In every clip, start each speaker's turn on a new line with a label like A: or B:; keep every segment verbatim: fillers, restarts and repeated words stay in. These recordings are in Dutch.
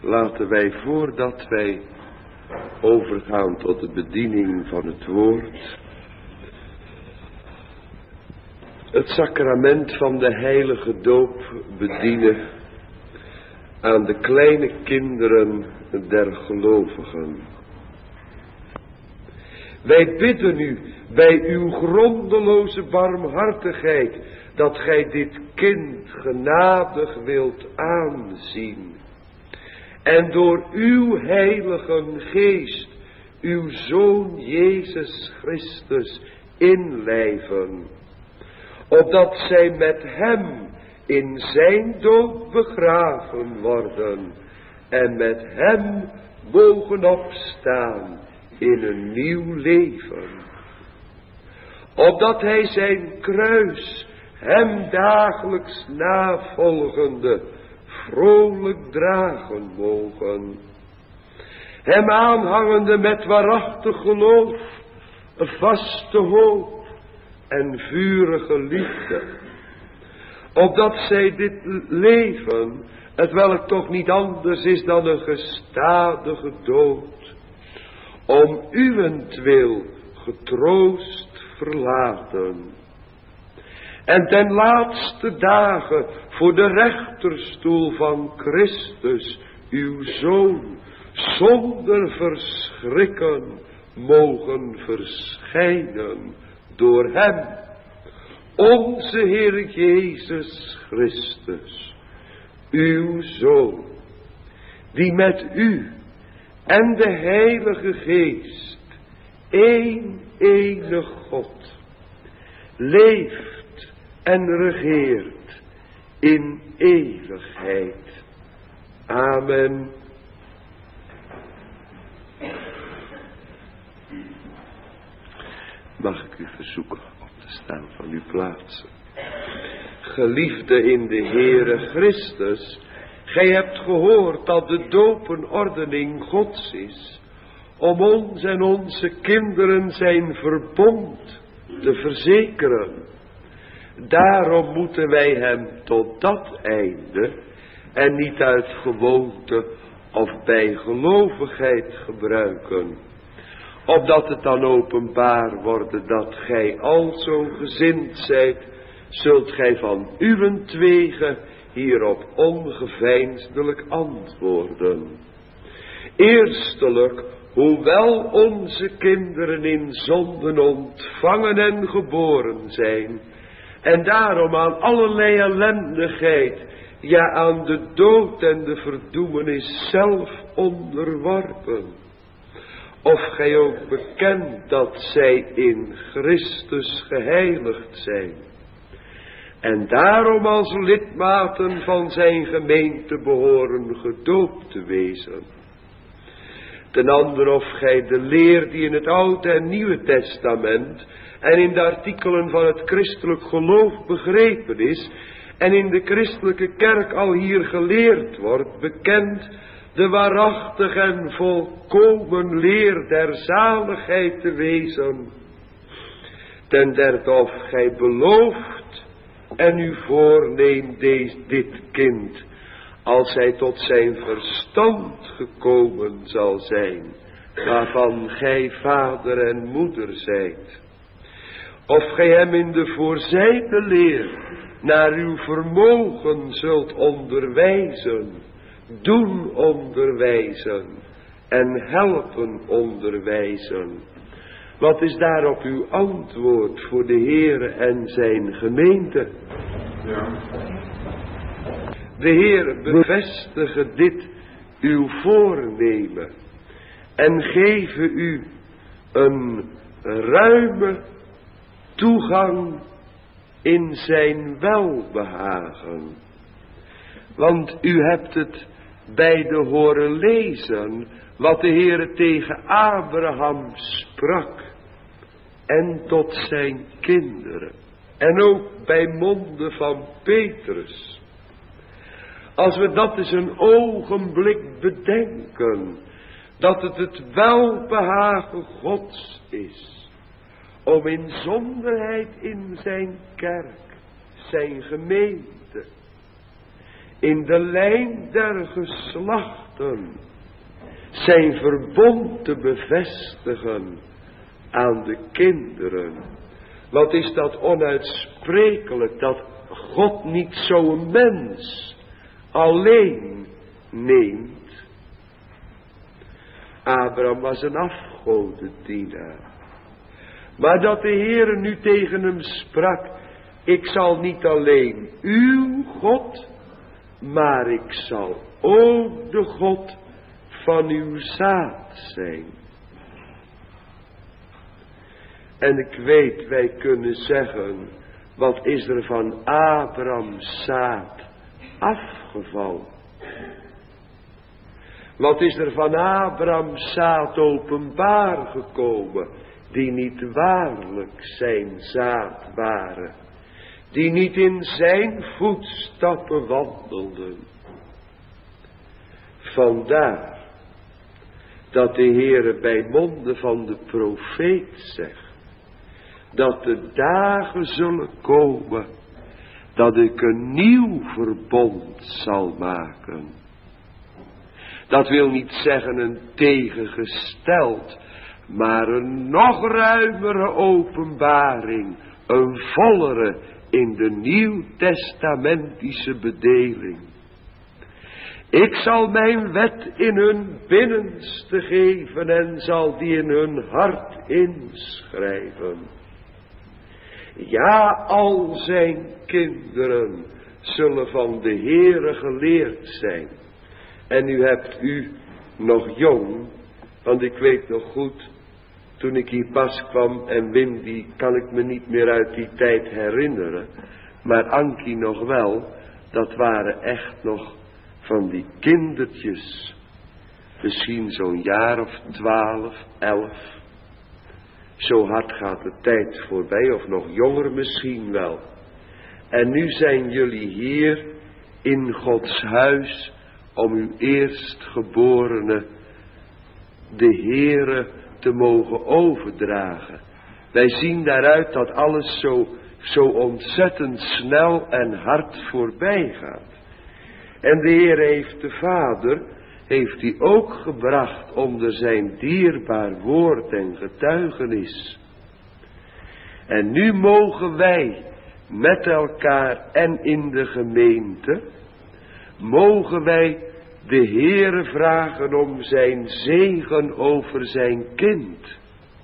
A: Laten wij, voordat wij overgaan tot de bediening van het woord, het sacrament van de heilige doop bedienen aan de kleine kinderen der gelovigen. Wij bidden u bij uw grondeloze barmhartigheid dat gij dit kind genadig wilt aanzien. En door uw heilige geest uw Zoon Jezus Christus inlijven. Opdat zij met hem in zijn dood begraven worden. En met hem mogen opstaan in een nieuw leven. Opdat hij zijn kruis hem dagelijks navolgende vrolijk dragen mogen. Hem aanhangende met waarachtig geloof, een vaste hoop en vurige liefde. Opdat zij dit leven, hetwelk toch niet anders is dan een gestadige dood, om uwentwil getroost verlaten. En ten laatste dagen voor de rechterstoel van Christus, uw Zoon, zonder verschrikken mogen verschijnen door hem, onze Heer Jezus Christus, uw Zoon, die met u en de Heilige Geest, één enig God, leeft en regeert in eeuwigheid. Amen. Mag ik u verzoeken op te staan van uw plaatsen. Geliefde in de Heere Christus, gij hebt gehoord dat de doop een ordening Gods is, om ons en onze kinderen zijn verbond te verzekeren. Daarom moeten wij hem tot dat einde en niet uit gewoonte of bijgelovigheid gebruiken, opdat het dan openbaar worden dat gij alzo gezind zijt, zult gij van uwentwege hierop ongeveinsdelijk antwoorden. Eerstelijk, hoewel onze kinderen in zonden ontvangen en geboren zijn, en daarom aan allerlei ellendigheid, ja aan de dood en de verdoemenis zelf onderworpen. Of gij ook bekent dat zij in Christus geheiligd zijn. En daarom als lidmaten van zijn gemeente behoren gedoopt te wezen. Ten andere of gij de leer die in het Oude en Nieuwe Testament en in de artikelen van het christelijk geloof begrepen is en in de christelijke kerk al hier geleerd wordt, bekend de waarachtig en volkomen leer der zaligheid te wezen. Ten derde of gij belooft en u voorneemt deze, dit kind, als hij tot zijn verstand gekomen zal zijn, waarvan gij vader en moeder zijt. Of gij hem in de voorzijde leer naar uw vermogen zult onderwijzen, doen onderwijzen en helpen onderwijzen. Wat is daarop uw antwoord voor de Heere en zijn gemeente? Ja. De Heer bevestige dit uw voornemen en geven u een ruime toegang in zijn welbehagen. Want u hebt het bij de horen lezen wat de Heere tegen Abraham sprak en tot zijn kinderen. En ook bij monden van Petrus. Als we dat eens een ogenblik bedenken, dat het het welbehagen Gods is, om in zonderheid in zijn kerk, zijn gemeente, in de lijn der geslachten wachten. Zijn verbond te bevestigen aan de kinderen. Wat is dat onuitsprekelijk dat God niet zo'n mens alleen neemt. Abraham was een afgodendienaar. Maar dat de Heere nu tegen hem sprak. Ik zal niet alleen uw God, maar ik zal ook de God van uw zaad zijn. En ik weet, wij kunnen zeggen, wat is er van Abrahams zaad afgevallen? Wat is er van Abrahams zaad openbaar gekomen, die niet waarlijk zijn zaad waren, die niet in zijn voetstappen wandelden. Vandaar dat de Heere bij monden van de profeet zegt, dat de dagen zullen komen, dat ik een nieuw verbond zal maken. Dat wil niet zeggen een tegengesteld, maar een nog ruimere openbaring, een vollere in de nieuwtestamentische bedeling. Ik zal mijn wet in hun binnenste geven en zal die in hun hart inschrijven. Ja, al zijn kinderen zullen van de Heere geleerd zijn. En u hebt u nog jong, want ik weet nog goed, toen ik hier pas kwam en Wim, die kan ik me niet meer uit die tijd herinneren. Maar Ankie nog wel, dat waren echt nog van die kindertjes. Misschien zo'n jaar of twaalf, elf. Zo hard gaat de tijd voorbij, of nog jonger misschien wel. En nu zijn jullie hier in Gods huis om uw eerstgeborene, de Heere, te mogen overdragen. Wij zien daaruit dat alles zo, zo ontzettend snel en hard voorbij gaat. En de Heer heeft de Vader, heeft hij ook gebracht onder zijn dierbaar woord en getuigenis. En nu mogen wij met elkaar en in de gemeente, mogen wij de Heere vragen om zijn zegen over zijn kind.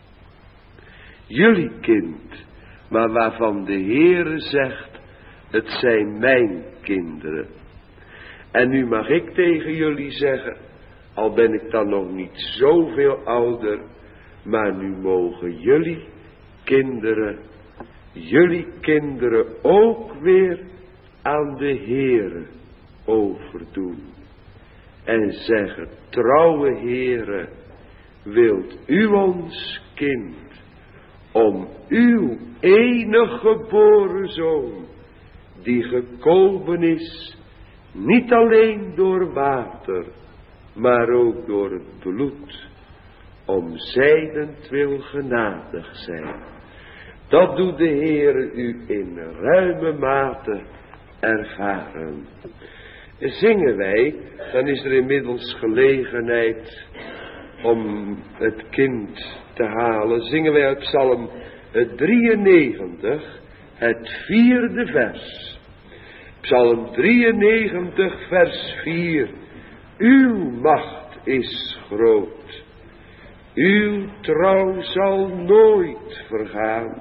A: Jullie kind, maar waarvan de Heere zegt, het zijn mijn kinderen. En nu mag ik tegen jullie zeggen, al ben ik dan nog niet zoveel ouder, maar nu mogen jullie kinderen, jullie kinderen ook weer aan de Heere overdoen. En zeggen, trouwe Heere, wilt u ons kind om uw enige geboren zoon, die gekomen is, niet alleen door water, maar ook door het bloed, om zijnentwil genadig zijn. Dat doet de Heere u in ruime mate ervaren. Zingen wij, dan is er inmiddels gelegenheid om het kind te halen. Zingen wij uit Psalm drieënnegentig, het vierde vers. Psalm drieënnegentig, vers vier. Uw macht is groot. Uw trouw zal nooit vergaan.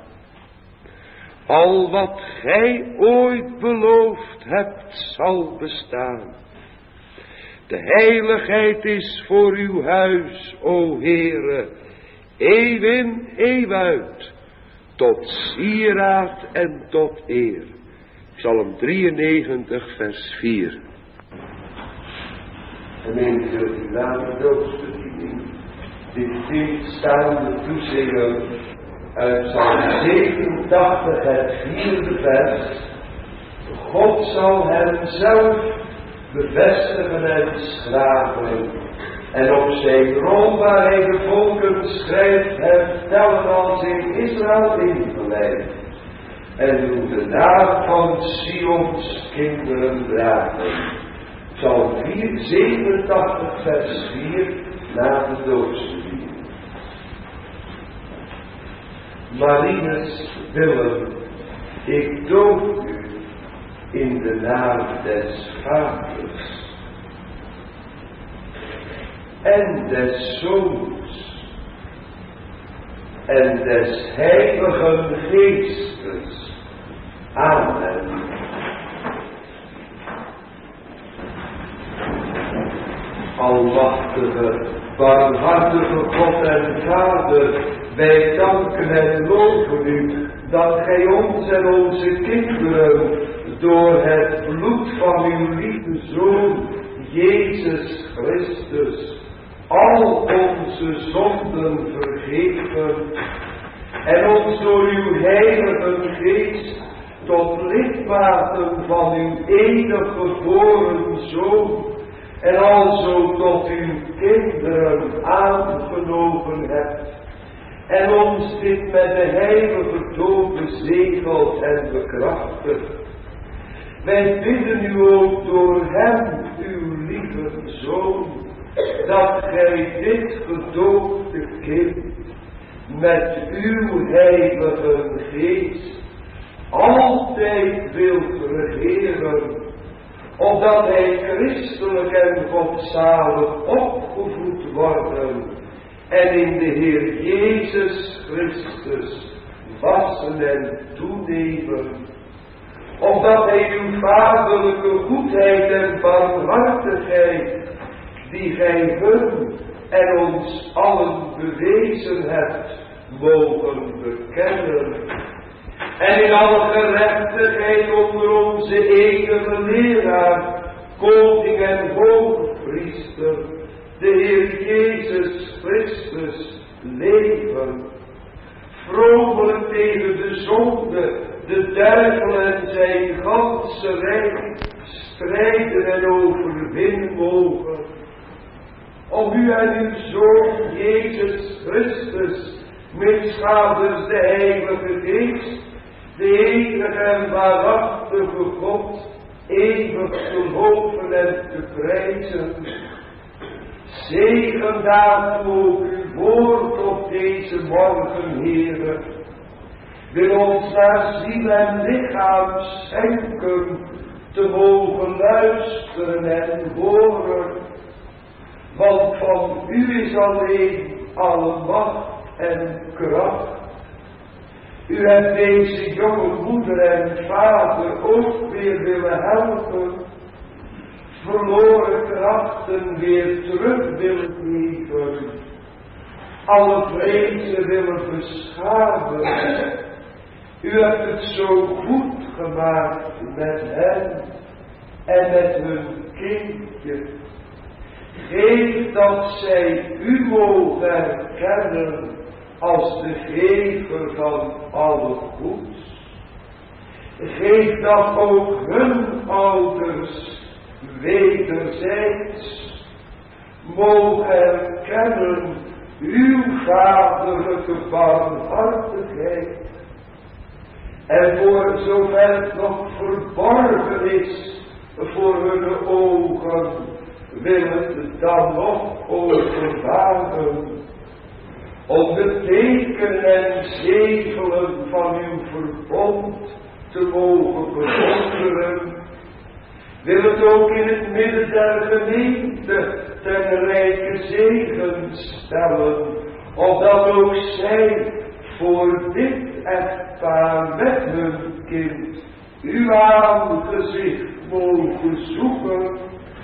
A: Al wat gij ooit beloofd hebt, zal bestaan. De heiligheid is voor uw huis, o Heere, eeuw in, eeuw uit, tot sieraad en tot eer. Psalm drieënnegentig, vers vier. Gemeente, die late doopsbediening, dit kind staande toezingen uit Psalm zevenentachtig, het vierde vers. God zal hem zelf bevestigen en schragen, en op zijn rol waar hij de volken schrijft, hem tellen als in Israël ingeleid, en doet de naam van Sions kinderen dragen. Psalm zevenentachtig vers vier na de doodsbediening. Marinus Willem, ik doop u in de naam des Vaders en des Zoons en des Heiligen Geestes. Amen. Almachtige, barmhartige God en Vader, wij danken en loven u dat gij ons en onze kinderen door het bloed van uw lieve Zoon, Jezus Christus, al onze zonden vergeven en ons door uw Heilige Geest tot lidmaten van uw enige geboren Zoon en alzo tot uw kinderen aangenomen hebt en ons dit met de heilige doop bezegeld en bekrachtigd. Wij bidden u ook door hem, uw lieve Zoon, dat gij dit gedoopte kind met uw Heilige Geest altijd wilt regeren, opdat hij christelijk en godzalig opgevoed worden en in de Heer Jezus Christus wassen en toenemen, opdat hij uw vaderlijke goedheid en barmhartigheid, die gij hun en ons allen bewezen hebt, mogen bekennen, en in alle gerechtigheid onder onze enige leraar, koning en hoogpriester, de Heer Jezus Christus, leven, vromelijk tegen de zonde, de duivel en zijn ganse rijk strijden en overwinnen mogen, om u en uw Zoon Jezus Christus, mitsgaders de Heilige Geest, de enige en waarachtige God, eeuwig te loven en te prijzen. Zegen daartoe ook uw woord op deze morgen, Heere. Wil ons naar ziel en lichaam schenken, te mogen luisteren en horen. Want van u is alleen alle macht en kracht. U hebt deze jonge moeder en vader ook weer willen helpen, verloren krachten weer terug willen geven, alle vrezen willen beschamen. U hebt het zo goed gemaakt met hen en met hun kindje. Geef dat zij u mogen herkennen als de gever van alle goeds. Geef dat ook hun ouders wederzijds mogen herkennen uw vaderlijke barmhartigheid. En voor zover het nog verborgen is voor hun ogen, wil het dan nog openbaren, om de tekenen en zegelen van uw verbond te mogen bewonderen. Wil het ook in het midden der gemeente ten rijke zegen stellen, opdat ook zij voor dit echtpaar met hun kind uw aangezicht mogen zoeken.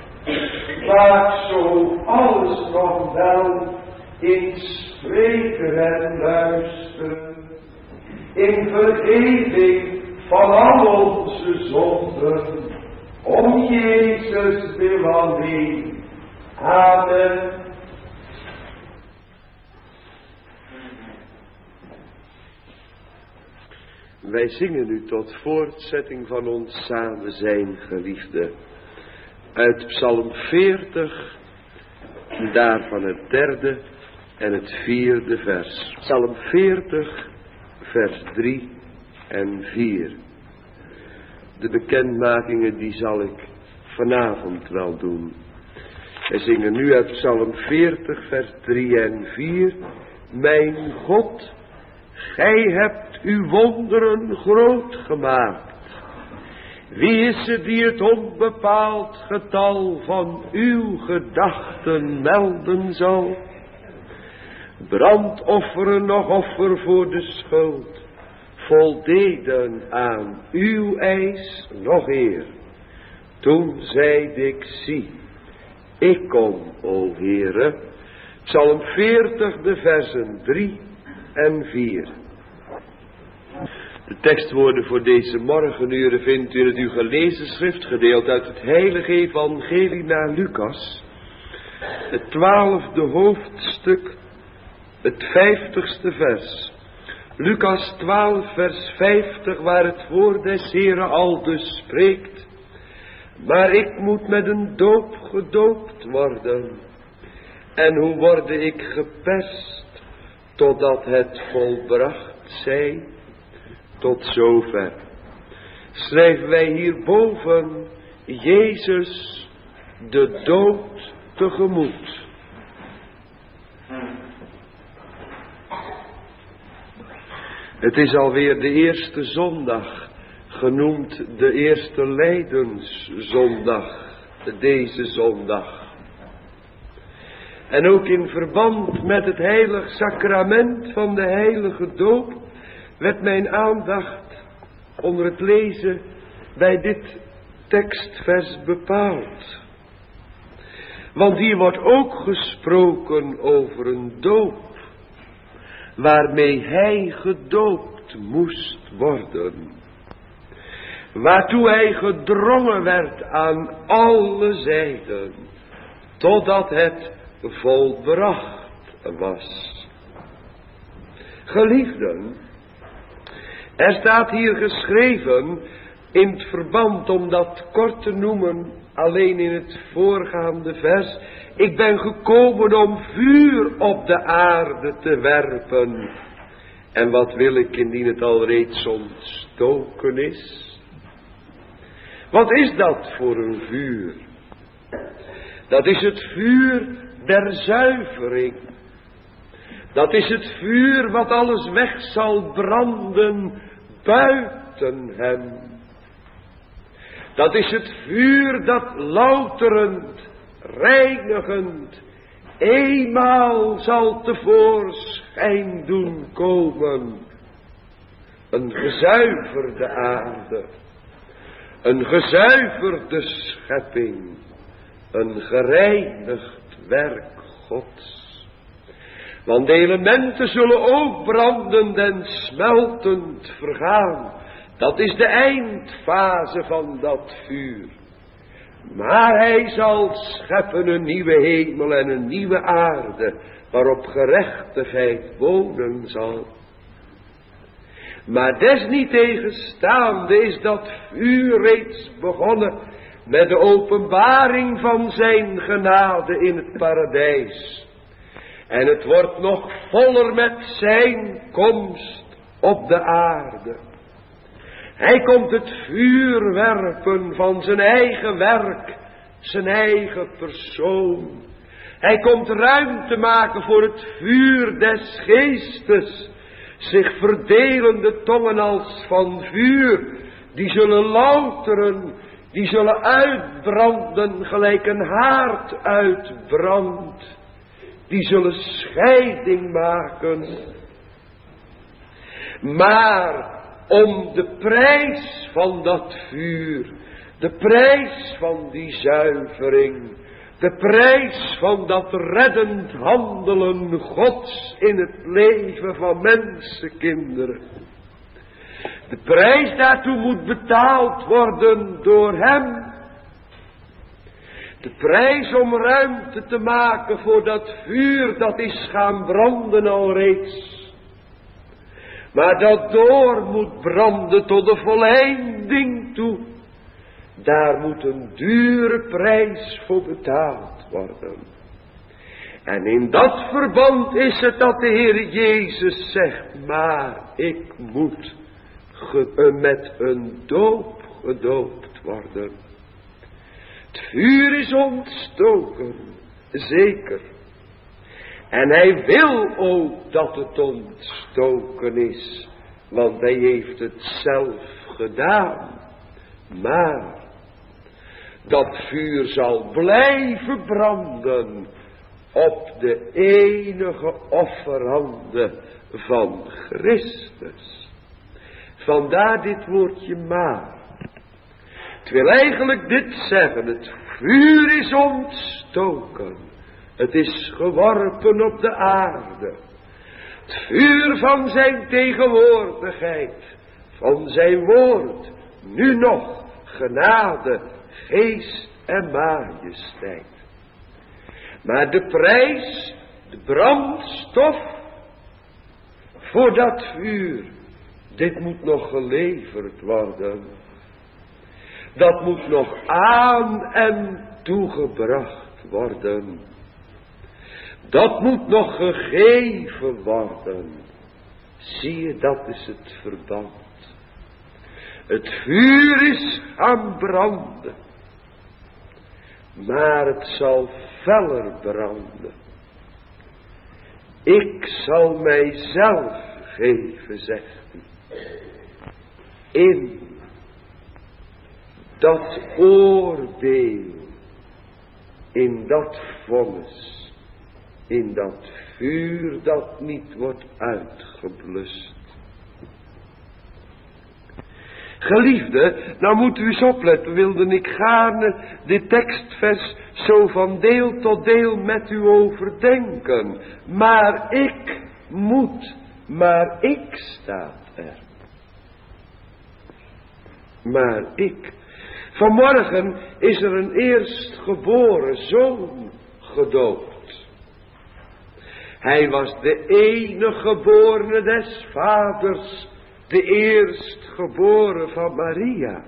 A: Maak zo alles nog wel in spreken en luisteren, in vergeving van al onze zonden, om Jezus wil alleen. Amen.
B: Wij zingen nu tot voortzetting van ons samen zijn, geliefde, uit Psalm veertig, daarvan het derde en het vierde vers. Psalm veertig, vers drie en vier. De bekendmakingen die zal ik vanavond wel doen.
A: We zingen nu uit Psalm veertig, vers drie en vier. Mijn God, gij hebt uw wonderen groot gemaakt. Wie is het die het onbepaald getal van uw gedachten melden zal? Brandofferen nog offer voor de schuld, voldeden aan uw eis nog eer. Toen zeide ik, zie, ik kom, o Heere. Psalm veertig, de versen drie en vier. De tekstwoorden voor deze morgenuren vindt u in het u gelezen schriftgedeelte uit het heilige evangelie naar Lucas. Het twaalfde hoofdstuk, het vijftigste vers. Lucas twaalf, vers vijftig, waar het woord des Heren al dus spreekt. Maar ik moet met een doop gedoopt worden. En hoe word ik geperst, totdat het volbracht zij? Tot zover. Schrijven wij hierboven Jezus de dood tegemoet. Het is alweer de eerste zondag, genoemd de eerste lijdenszondag, deze zondag. En ook in verband met het heilig sacrament van de heilige doop werd mijn aandacht onder het lezen bij dit tekstvers bepaald. Want hier wordt ook gesproken over een doop, waarmee hij gedoopt moest worden. Waartoe hij gedrongen werd aan alle zijden, totdat het volbracht was. Geliefden, er staat hier geschreven, in het verband om dat kort te noemen, alleen in het voorgaande vers, ik ben gekomen om vuur op de aarde te werpen. En wat wil ik indien het al reeds ontstoken is? Wat is dat voor een vuur? Dat is het vuur der zuivering. Dat is het vuur wat alles weg zal branden buiten hem. Dat is het vuur dat louterend, reinigend, eenmaal zal tevoorschijn doen komen. Een gezuiverde aarde, een gezuiverde schepping, een gereinigd werk Gods. Want de elementen zullen ook brandend en smeltend vergaan. Dat is de eindfase van dat vuur. Maar hij zal scheppen een nieuwe hemel en een nieuwe aarde, waarop gerechtigheid wonen zal. Maar desniettegenstaande is dat vuur reeds begonnen met de openbaring van zijn genade in het paradijs. En het wordt nog voller met zijn komst op de aarde. Hij komt het vuur werpen van zijn eigen werk, zijn eigen persoon. Hij komt ruimte maken voor het vuur des geestes, zich verdelende tongen als van vuur, die zullen louteren, die zullen uitbranden gelijk een haard uitbrandt. Die zullen scheiding maken. Maar om de prijs van dat vuur, de prijs van die zuivering, de prijs van dat reddend handelen Gods in het leven van mensenkinderen. De prijs daartoe moet betaald worden door hem. De prijs om ruimte te maken voor dat vuur dat is gaan branden alreeds. Maar dat door moet branden tot de volleinding toe. Daar moet een dure prijs voor betaald worden. En in dat verband is het dat de Heer Jezus zegt, maar ik moet ge- met een doop gedoopt worden. Het vuur is ontstoken. zeker. En hij wil ook dat het ontstoken is, want hij heeft het zelf gedaan. Maar dat vuur zal blijven branden op de enige offerhande van Christus. Vandaar dit woordje maar. Het wil eigenlijk dit zeggen, het vuur is ontstoken. Het is geworpen op de aarde. Het vuur van zijn tegenwoordigheid, van zijn woord, nu nog genade, geest en majesteit. Maar de prijs, de brandstof voor dat vuur, dit moet nog geleverd worden. Dat moet nog aan en toegebracht worden. Dat moet nog gegeven worden. Zie je, dat is het verband. Het vuur is gaan branden. Maar het zal feller branden. Ik zal mijzelf geven, zegt hij. In dat oordeel. In dat vonnis. In dat vuur dat niet wordt uitgeblust. Geliefde, nou moet u eens opletten, wilde ik gaarne dit tekstvers zo van deel tot deel met u overdenken. Maar ik moet, maar ik staat er. Maar ik. Vanmorgen is er een eerstgeboren zoon gedoopt. Hij was de enige geborene des vaders, de eerstgeboren van Maria.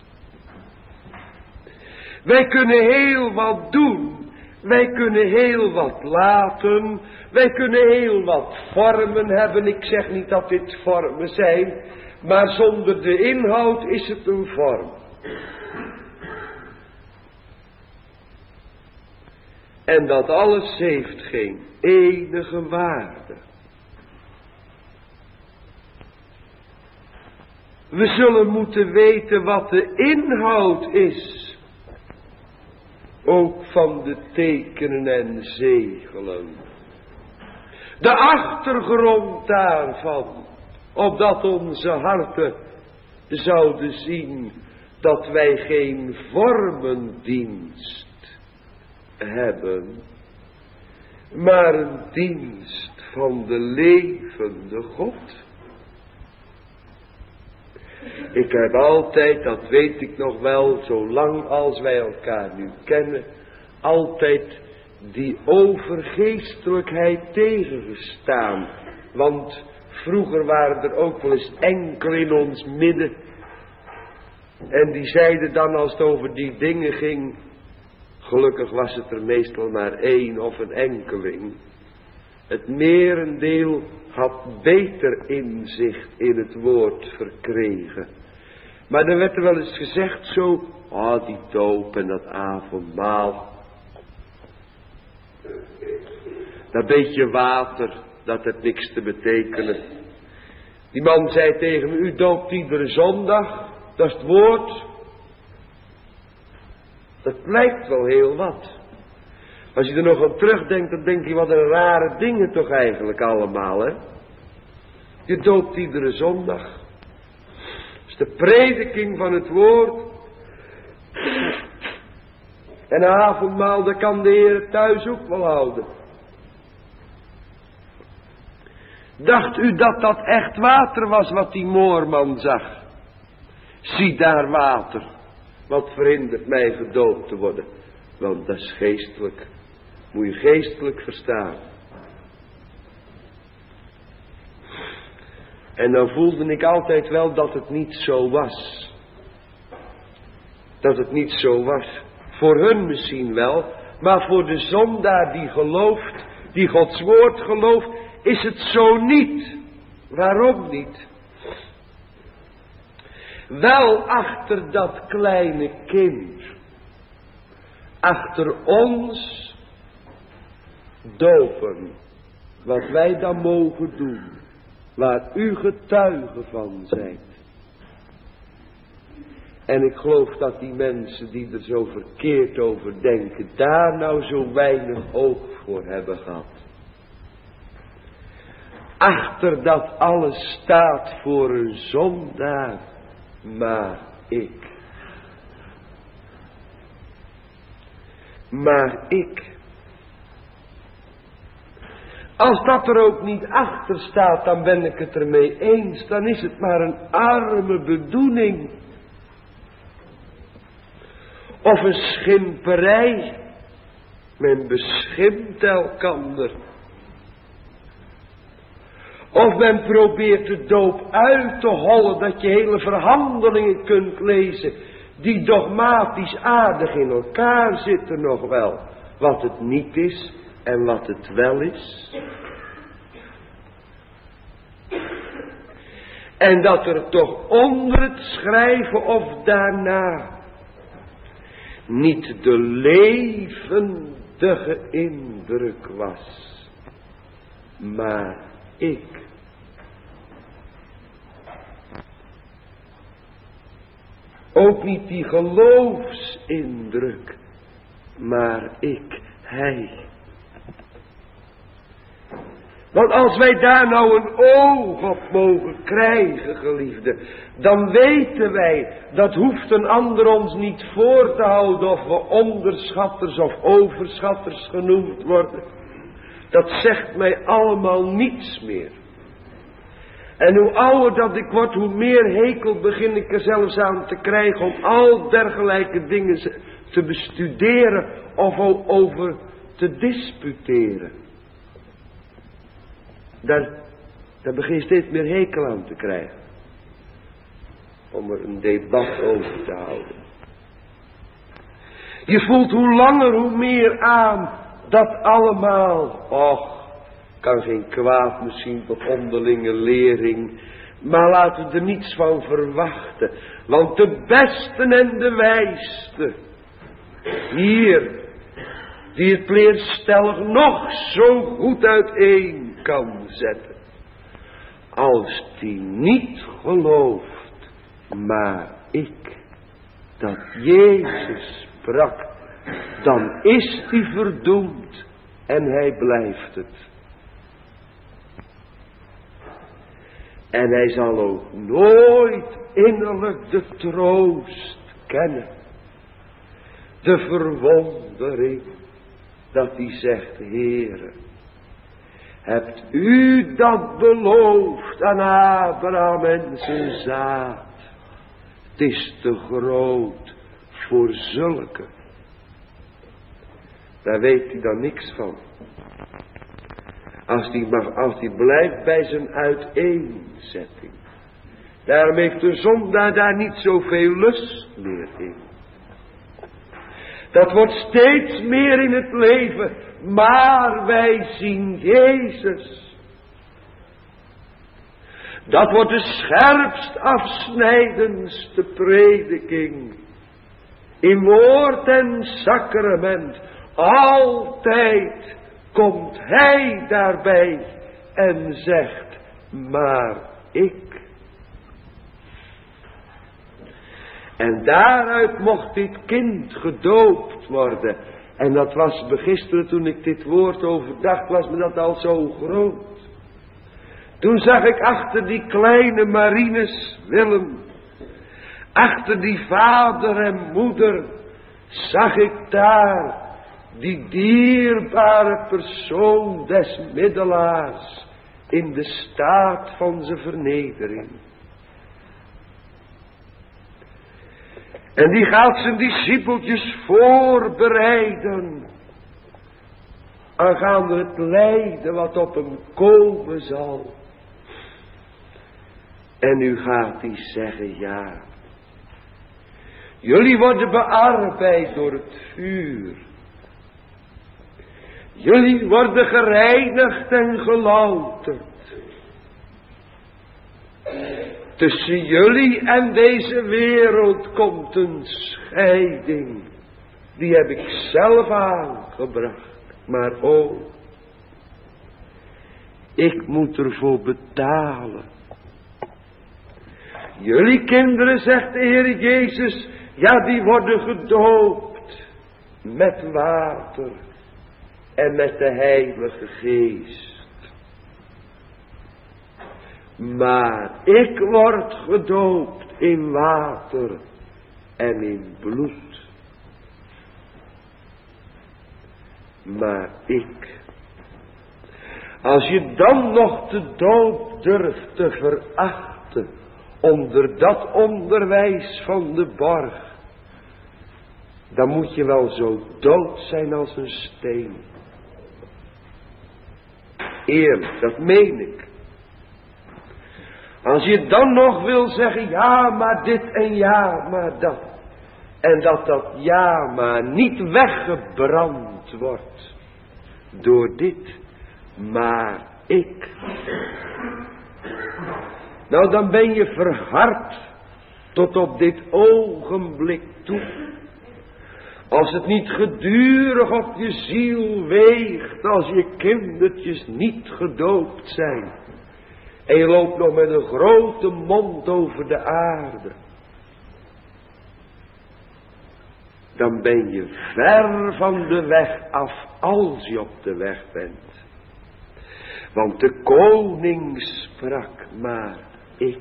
A: Wij kunnen heel wat doen, wij kunnen heel wat laten, wij kunnen heel wat vormen hebben. Ik zeg niet dat dit vormen zijn, maar zonder de inhoud is het een vorm. En dat alles heeft geen enige waarde. We zullen moeten weten wat de inhoud is. Ook van de tekenen en zegelen. De achtergrond daarvan. Opdat onze harten zouden zien dat wij geen vormendienst hebben, maar een dienst van de levende God. Ik heb altijd, dat weet ik nog wel, zolang als wij elkaar nu kennen, altijd die overgeestelijkheid tegengestaan. Want vroeger waren er ook wel eens enkele in ons midden. En die zeiden dan als het over die dingen ging, gelukkig was het er meestal maar één of een enkeling. Het merendeel had beter inzicht in het woord verkregen. Maar dan werd er wel eens gezegd zo, ah, die doop en dat avondmaal. Dat beetje water, dat heeft niks te betekenen. Die man zei tegen me, u doopt iedere zondag, dat is het woord. Dat lijkt wel heel wat. Als je er nog aan terugdenkt, dan denk je, wat een rare dingen toch eigenlijk allemaal, hè. Je doopt iedere zondag. Dat is de prediking van het woord. En een avondmaal, dat kan de Heer thuis ook wel houden. Dacht u dat dat echt water was wat die moorman zag? Zie daar water. Wat verhindert mij gedoopt te worden? Want dat is geestelijk. Moet je geestelijk verstaan. En dan voelde ik altijd wel dat het niet zo was. Dat het niet zo was. Voor hun misschien wel. Maar voor de zondaar die gelooft, die Gods woord gelooft, is het zo niet. Waarom niet? Wel achter dat kleine kind. Achter ons dopen, wat wij dan mogen doen, waar u getuige van zijt. En ik geloof dat die mensen die er zo verkeerd over denken, daar nou zo weinig oog voor hebben gehad. Achter dat alles staat voor een zondaar, maar ik. Maar ik. Als dat er ook niet achter staat, dan ben ik het ermee eens. Dan is het maar een arme bedoeling. Of een schimperij. Men beschimpt elkander. Of men probeert de doop uit te hollen, dat je hele verhandelingen kunt lezen, die dogmatisch aardig in elkaar zitten nog wel. Wat het niet is en wat het wel is. En dat er toch onder het schrijven of daarna niet de levendige indruk was, maar ik. Ook niet die geloofsindruk, maar ik, hij. Want als wij daar nou een oog op mogen krijgen, geliefde, dan weten wij, dat hoeft een ander ons niet voor te houden of we onderschatters of overschatters genoemd worden. Dat zegt mij allemaal niets meer. En hoe ouder dat ik word, hoe meer hekel begin ik er zelfs aan te krijgen om al dergelijke dingen te bestuderen of over te disputeren. Daar, daar begin je steeds meer hekel aan te krijgen. Om er een debat over te houden. Je voelt hoe langer hoe meer aan dat allemaal, och, kan geen kwaad misschien tot onderlinge lering, maar laten we er niets van verwachten. Want de besten en de wijsten, hier, die het leerstellig nog zo goed uiteen kan zetten, als die niet gelooft, maar ik, dat Jezus sprak, dan is die verdoemd en hij blijft het. En hij zal ook nooit innerlijk de troost kennen. De verwondering dat hij zegt, Heere, hebt u dat beloofd aan Abraham en zijn zaad? Het is te groot voor zulke. Daar weet hij dan niks van. Als die, mag, als die blijft bij zijn uiteenzetting. Daarom heeft de zondaar daar niet zoveel lust meer in. Dat wordt steeds meer in het leven. Maar wij zien Jezus. Dat wordt de scherpst afsnijdendste prediking. In woord en sacrament. Altijd komt hij daarbij en zegt, maar ik. En daaruit mocht dit kind gedoopt worden. En dat was begisteren toen ik dit woord overdacht, was me dat al zo groot. Toen zag ik achter die kleine Marinus Willem, achter die vader en moeder, zag ik daar die dierbare persoon des middelaars in de staat van zijn vernedering. En die gaat zijn discipeltjes voorbereiden aangaande het lijden wat op hem komen zal. En nu gaat hij zeggen, ja, jullie worden bearbeid door het vuur. Jullie worden gereinigd en gelouterd. Tussen jullie en deze wereld komt een scheiding. Die heb ik zelf aangebracht. Maar oh, Ik moet ervoor betalen. Jullie kinderen, zegt de Heer Jezus, ja, die worden gedoopt met water en met de Heilige Geest. Maar ik word gedoopt in water en in bloed. Maar ik, als je dan nog de doop durft te verachten onder dat onderwijs van de borg, dan moet je wel zo dood zijn als een steen. Eerlijk, dat meen ik. Als je dan nog wil zeggen, ja maar dit en ja maar dat. En dat dat ja maar niet weggebrand wordt door dit, maar ik. Nou, dan ben je verhard tot op dit ogenblik toe. Als het niet gedurig op je ziel weegt, als je kindertjes niet gedoopt zijn. En je loopt nog met een grote mond over de aarde. Dan ben je ver van de weg af als je op de weg bent. Want de koning sprak, maar ik.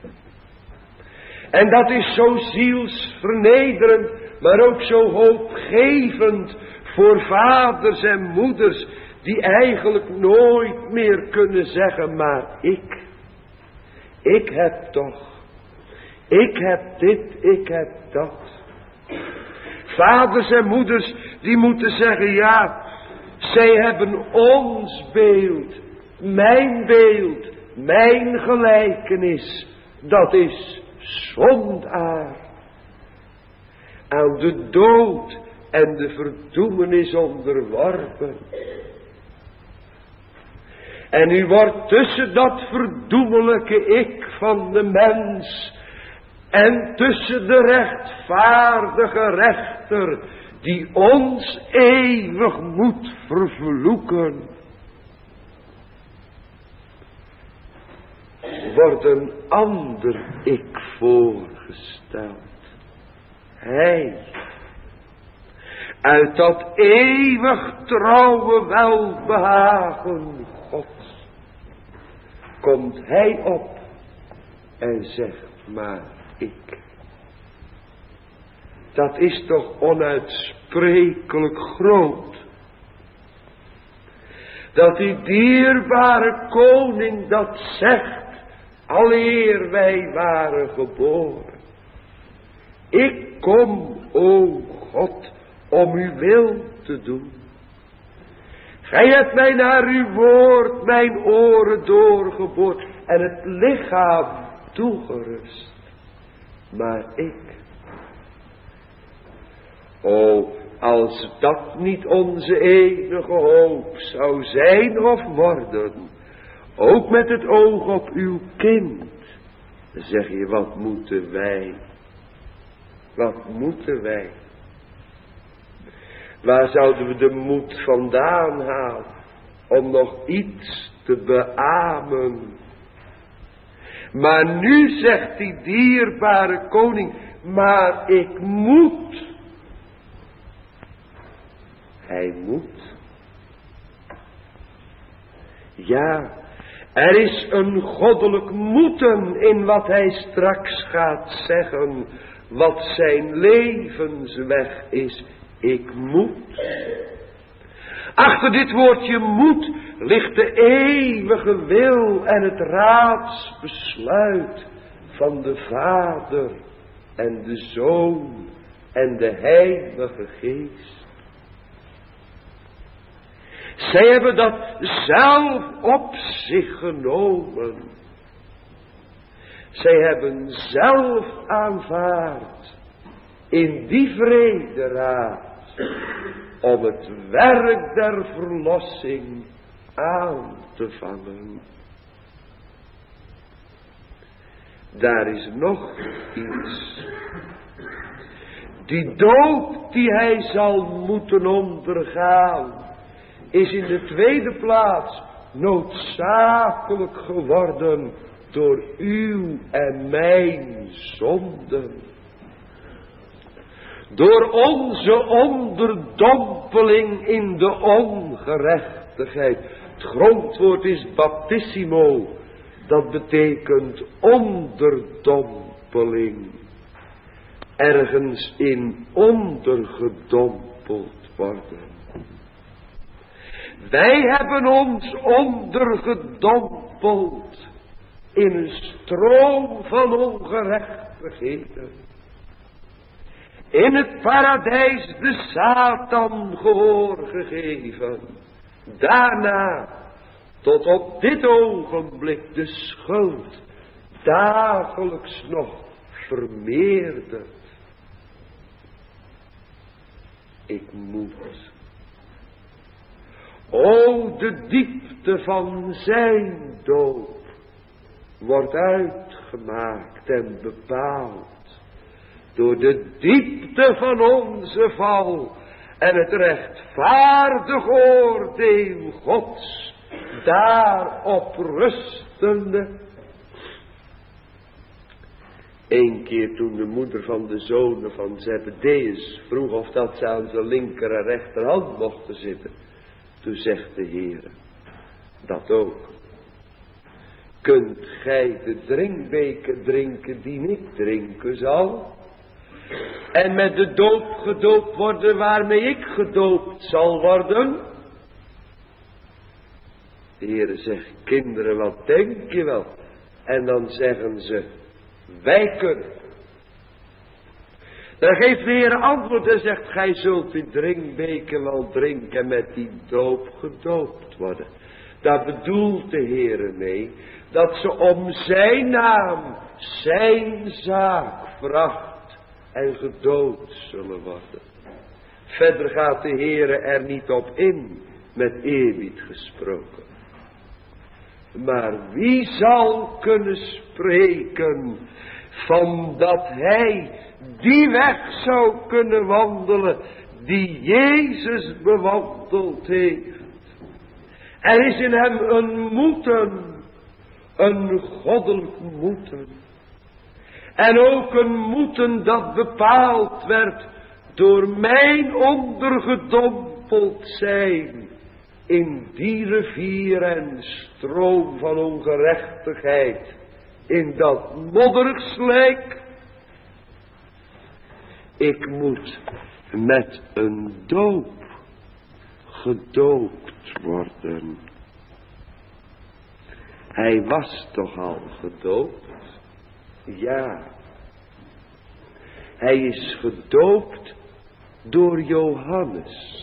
A: En dat is zo zielsvernederend, maar ook zo hoopgevend voor vaders en moeders, die eigenlijk nooit meer kunnen zeggen, maar ik. Ik heb toch. Ik heb dit, ik heb dat. Vaders en moeders die moeten zeggen, ja, zij hebben ons beeld, mijn beeld, mijn gelijkenis, dat is zondaar. Aan de dood en de verdoemenis onderworpen. En u wordt tussen dat verdoemelijke ik van de mens en tussen de rechtvaardige rechter die ons eeuwig moet vervloeken, wordt een ander ik voorgesteld. Hij, uit dat eeuwig trouwe welbehagen Gods, komt hij op en zegt, maar ik. Dat is toch onuitsprekelijk groot. Dat die dierbare koning dat zegt, aleer wij waren geboren. Ik kom, o God, om uw wil te doen. Gij hebt mij naar uw woord mijn oren doorgeboord en het lichaam toegerust. Maar ik, o, als dat niet onze enige hoop zou zijn of worden, ook met het oog op uw kind, dan zeg je, wat moeten wij? Wat moeten wij? Waar zouden we de moed vandaan halen om nog iets te beamen? Maar nu zegt die dierbare koning, maar ik moet. Hij moet. Ja, er is een goddelijk moeten in wat hij straks gaat zeggen, wat zijn levensweg is. Ik moet. Achter dit woordje moet ligt de eeuwige wil en het raadsbesluit van de Vader en de Zoon en de Heilige Geest. Zij hebben dat zelf op zich genomen. Zij hebben zelf aanvaard in die vrederaad om het werk der verlossing aan te vangen. Daar is nog iets. Die dood die hij zal moeten ondergaan, is in de tweede plaats noodzakelijk geworden door uw en mijn zonden. Door onze onderdompeling in de ongerechtigheid. Het grondwoord is baptissimo. Dat betekent onderdompeling. Ergens in ondergedompeld worden. Wij hebben ons ondergedompeld in een stroom van ongerechtigheden. In het paradijs de Satan gehoor gegeven. Daarna tot op dit ogenblik de schuld dagelijks nog vermeerderd. Ik moet. O, de diepte van zijn doop wordt uitgemaakt en bepaald door de diepte van onze val en het rechtvaardig oordeel Gods daarop rustende. Eén keer toen de moeder van de zonen van Zebedeus vroeg of dat ze aan zijn linker en rechterhand mochten zitten. Toen zegt de Heere, dat ook. Kunt gij de drinkbeker drinken die ik drinken zal? En met de doop gedoopt worden waarmee ik gedoopt zal worden? De Heere zegt, kinderen, wat denk je wel? En dan zeggen ze, wij kunnen. Dan geeft de Heer antwoord en zegt, gij zult die drinkbeker wel drinken en met die doop gedoopt worden. Daar bedoelt de Heer mee, dat ze om zijn naam, zijn zaak vracht en gedood zullen worden. Verder gaat de Heer er niet op in, met eerbied gesproken. Maar wie zal kunnen spreken van dat hij die weg zou kunnen wandelen die Jezus bewandeld heeft. Er is in hem een moeten, een goddelijk moeten. En ook een moeten dat bepaald werd door mijn ondergedompeld zijn in die rivier en stroom van ongerechtigheid, in dat modderig slijk. Ik moet met een doop gedoopt worden. Hij was toch al gedoopt? Ja. Hij is gedoopt door Johannes.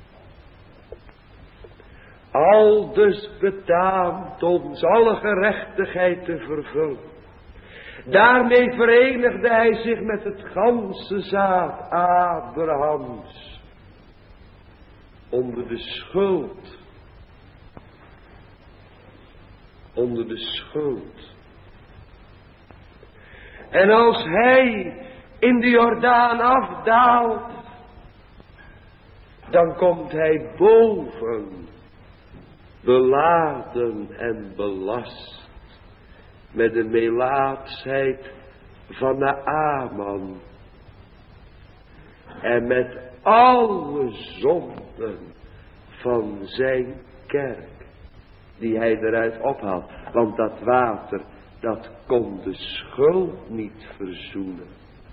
A: Aldus betaamt ons alle gerechtigheid te vervullen. Daarmee verenigde hij zich met het ganse zaad Abrahams. Onder de schuld. Onder de schuld. En als hij in de Jordaan afdaalt, dan komt hij boven, beladen en belast met de melaatsheid van Naaman en met alle zonden van zijn kerk die hij eruit ophaalt. Want dat water, dat kon de schuld niet verzoenen.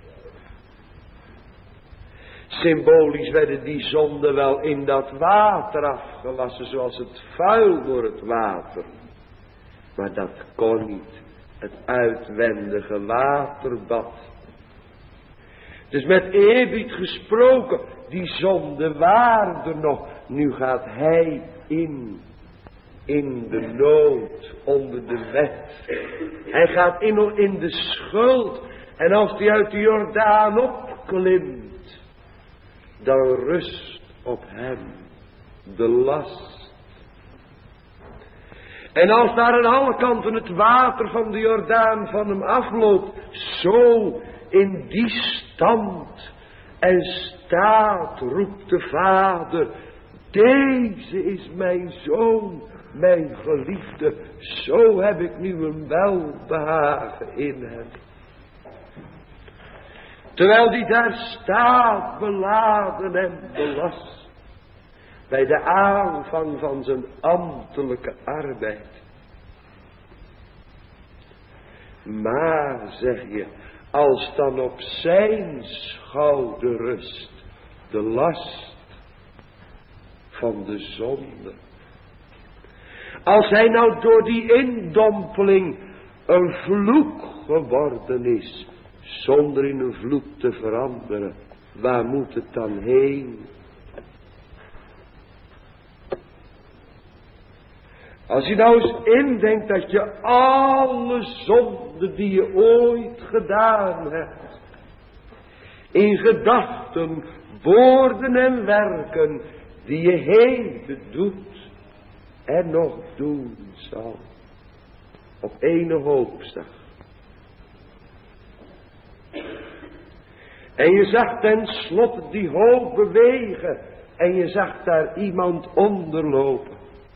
A: Symbolisch werden die zonden wel in dat water afgewassen, zoals het vuil door het water. Maar dat kon niet. Het uitwendige waterbad. Dus met eerbied gesproken, die zonden waren er nog. Nu gaat hij in, in de nood, onder de wet. Hij gaat in, in de schuld. En als hij uit de Jordaan opklimt, dan rust op hem de last. En als daar aan alle kanten het water van de Jordaan van hem afloopt, zo in die stand en staat roept de Vader, Deze is mijn zoon, mijn geliefde. Zo heb ik nu een welbehagen in hem. Terwijl die daar staat, beladen en belast. Bij de aanvang van zijn ambtelijke arbeid. Maar, zeg je, als dan op zijn schouder rust de last van de zonde. Als hij nou door die indompeling een vloek geworden is, zonder in een vloek te veranderen, waar moet het dan heen? Als je nou eens indenkt dat je alle zonden die je ooit gedaan hebt, in gedachten, woorden en werken, die je heden doet en nog doen zal, op ene hoopsdag. En je zag tenslotte die hoop bewegen en je zag daar iemand onderlopen.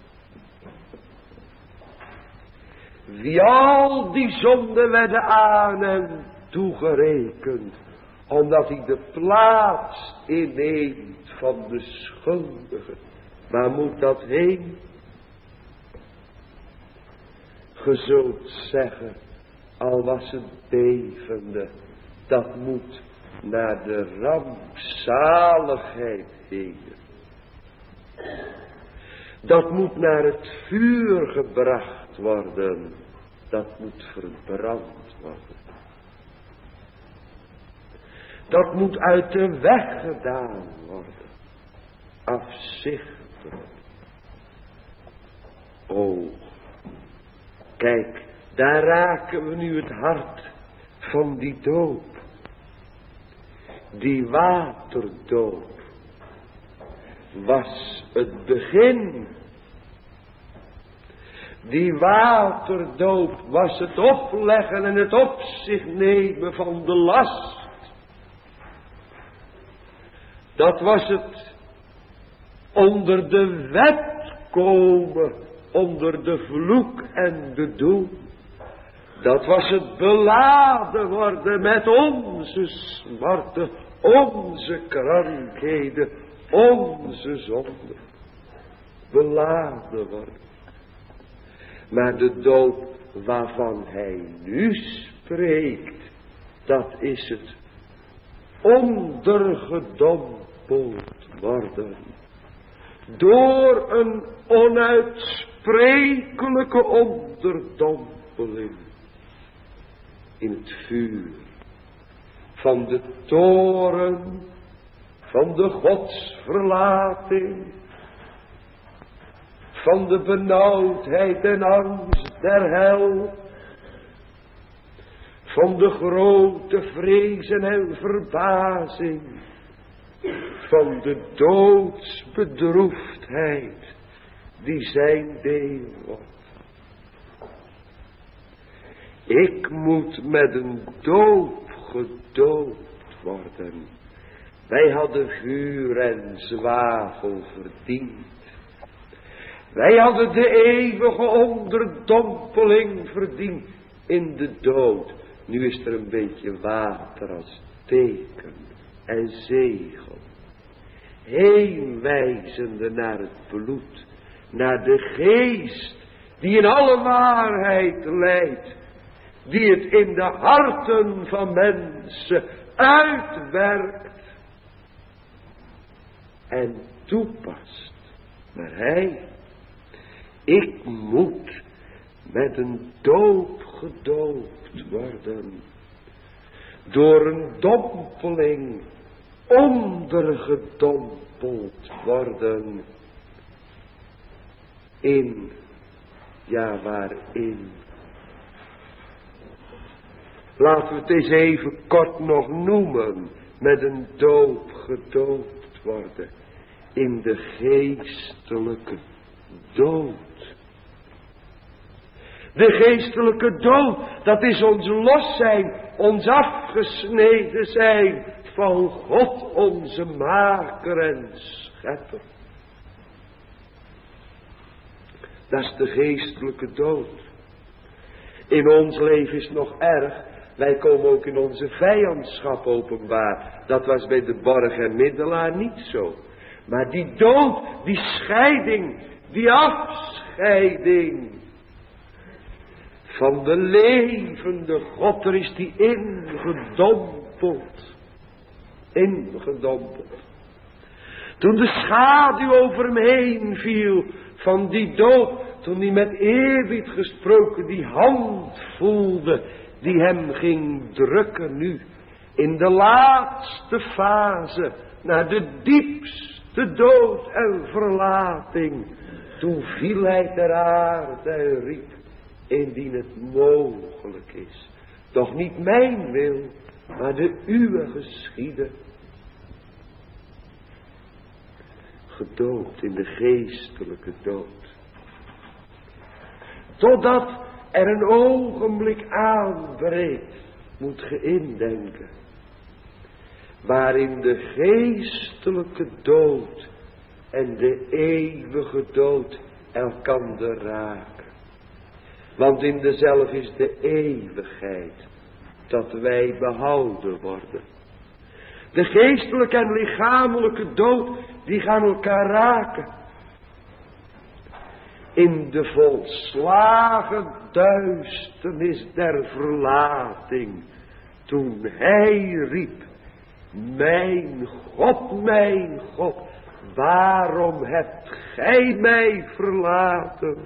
A: Wie al die zonden werden aan hem toegerekend, omdat hij de plaats inneemt van de schuldige. Waar moet dat heen? Ge zult zeggen, al was het bevende, dat moet naar de rampzaligheid heen. Dat moet naar het vuur gebracht worden. Dat moet verbrand worden. Dat moet uit de weg gedaan worden. Afzichtelijk. O, kijk, daar raken we nu het hart van die doop. Die waterdoop was het begin. Die waterdoop was het opleggen en het op zich nemen van de last. Dat was het onder de wet komen, onder de vloek en de doel. Dat was het beladen worden met onze smarten, onze krankheden, onze zonden. Beladen worden. Maar de doop waarvan hij nu spreekt, dat is het ondergedompeld worden. Door een onuitsprekelijke onderdompeling. In het vuur van de toren van de godsverlating, van de benauwdheid en angst der hel, van de grote vrezen en verbazing, van de doodsbedroefdheid die zijn deel wordt. Ik moet met een doop gedoopt worden. Wij hadden vuur en zwavel verdiend. Wij hadden de eeuwige onderdompeling verdiend in de dood. Nu is er een beetje water als teken en zegel. Heenwijzende naar het bloed, naar de geest die in alle waarheid leidt. Die het in de harten van mensen uitwerkt en toepast. Maar hij, ik moet met een doop gedoopt worden. Door een dompeling ondergedompeld worden. In, ja waarin. Laten we het eens even kort nog noemen. Met een doop gedoopt worden. In de geestelijke dood. De geestelijke dood, dat is ons los zijn, ons afgesneden zijn van God onze maker en schepper. Dat is de geestelijke dood. In ons leven is het nog erg. Wij komen ook in onze vijandschap openbaar. Dat was bij de borg en middelaar niet zo. Maar die dood, die scheiding, die afscheiding van de levende God, er is die ingedompeld. Ingedompeld. Toen de schaduw over hem heen viel van die dood, toen hij met eerbied gesproken die hand voelde, die hem ging drukken nu, in de laatste fase, naar de diepste dood en verlating. Toen viel hij ter aarde en riep, indien het mogelijk is, toch niet mijn wil, maar de uwe geschieden. Gedood in de geestelijke dood. Totdat er een ogenblik aanbreekt, moet ge indenken, waarin de geestelijke dood en de eeuwige dood elkander raken. Want in dezelfde is de eeuwigheid, dat wij behouden worden. De geestelijke en lichamelijke dood, die gaan elkaar raken. In de volslagen duisternis der verlating, toen hij riep, mijn God, mijn God, waarom hebt gij mij verlaten?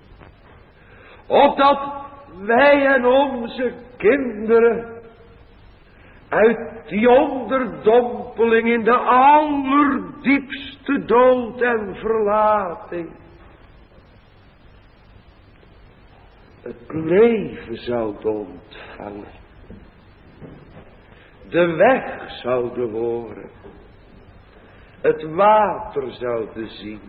A: Opdat wij en onze kinderen uit die onderdompeling in de allerdiepste dood en verlating het leven zouden ontvangen. De weg zouden horen. Het water zouden zien.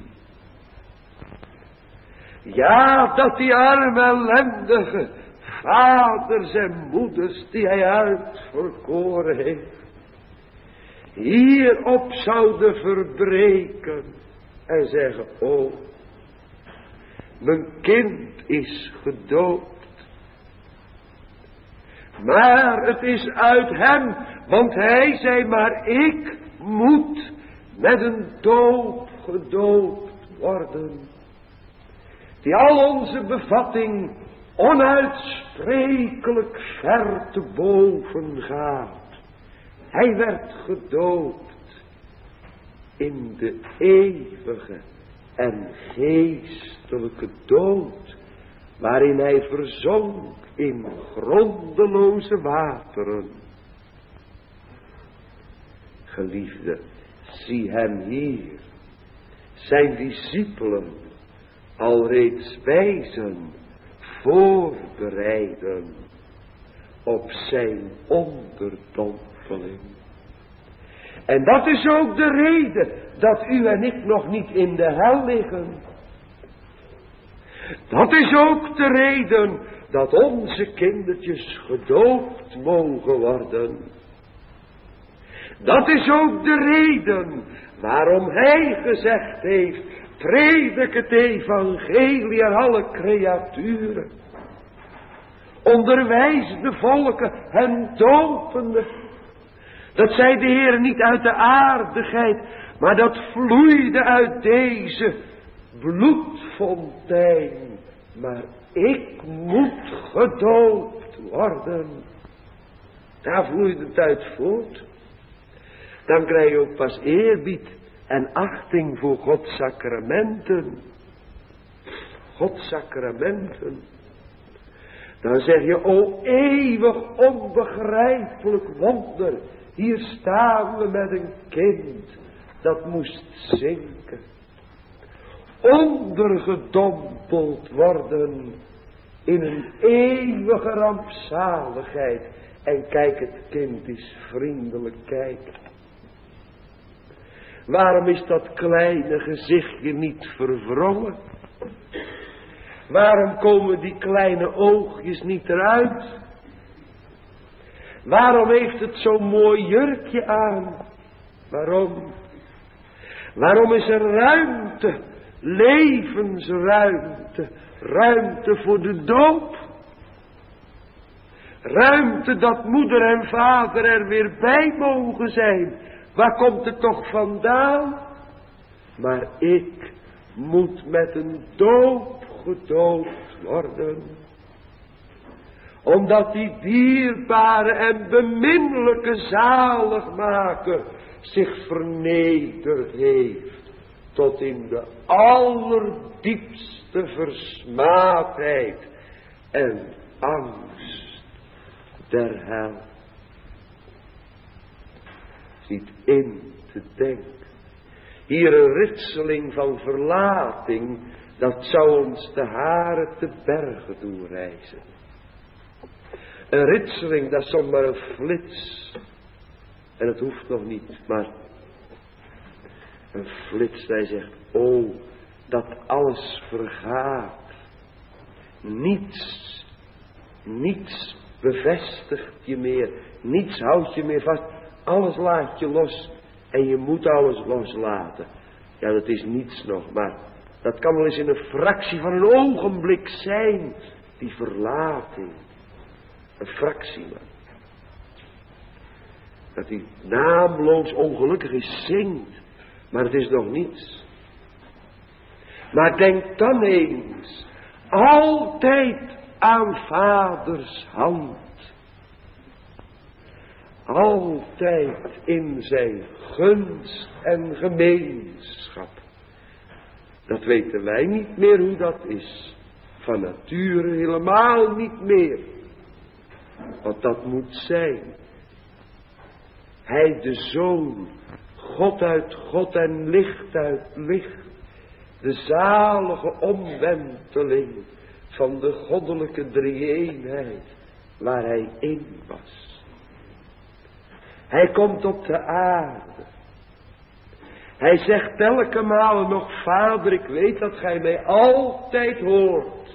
A: Ja, dat die arme ellendige vaders en moeders die hij uitverkoren heeft, hierop zouden verbreken en zeggen, oh, mijn kind is gedoopt. Maar het is uit hem, want hij zei, maar ik moet met een doop gedoopt worden, die al onze bevatting onuitsprekelijk ver te boven gaat. Hij werd gedoopt in de eeuwige en geestelijke dood, waarin hij verzonk in grondeloze wateren. Geliefde, zie hem hier, zijn discipelen alreeds wijzen, voorbereiden op zijn onderdompeling. En dat is ook de reden dat u en ik nog niet in de hel liggen. Dat is ook de reden dat onze kindertjes gedoopt mogen worden. Dat is ook de reden waarom hij gezegd heeft, predik het evangelie aan alle creaturen. Onderwijs de volken en dopende. Dat zei de Heer niet uit de aardigheid, maar dat vloeide uit deze bloedfontein. Maar ik moet gedoopt worden. Daar vloeit het uit voort. Dan krijg je ook pas eerbied en achting voor Gods sacramenten. Gods sacramenten. Dan zeg je, o eeuwig onbegrijpelijk wonder. Hier staan we met een kind dat moest zinken. Ondergedompeld worden in een eeuwige rampzaligheid. En kijk, het kind is vriendelijk kijken. Waarom is dat kleine gezichtje niet verwrongen? Waarom komen die kleine oogjes niet eruit? Waarom heeft het zo'n mooi jurkje aan? Waarom? Waarom is er ruimte levensruimte, ruimte voor de doop. Ruimte dat moeder en vader er weer bij mogen zijn. Waar komt het toch vandaan? Maar ik moet met een doop gedoopt worden. Omdat die dierbare en beminnelijke zaligmaker zich vernederd heeft. Tot in de allerdiepste versmaadheid en angst der hel. Ziet in te denken. Hier een ritseling van verlating. Dat zou ons de haren te bergen doen reizen. Een ritseling, dat is zomaar een flits. En het hoeft nog niet, maar een flits. Hij zegt, oh, dat alles vergaat. Niets, niets bevestigt je meer. Niets houdt je meer vast. Alles laat je los. En je moet alles loslaten. Ja, dat is niets nog, maar dat kan wel eens in een fractie van een ogenblik zijn. Die verlating. Een fractie, maar. Dat hij naamloos ongelukkig is, zingt. Maar het is nog niets. Maar denk dan eens. Altijd aan vaders hand. Altijd in zijn gunst en gemeenschap. Dat weten wij niet meer hoe dat is. Van nature helemaal niet meer. Want dat moet zijn. Hij de Zoon, God uit God en licht uit licht. De zalige omwenteling van de goddelijke drie-eenheid waar hij in was. Hij komt op de aarde. Hij zegt telke malen nog, Vader, ik weet dat gij mij altijd hoort.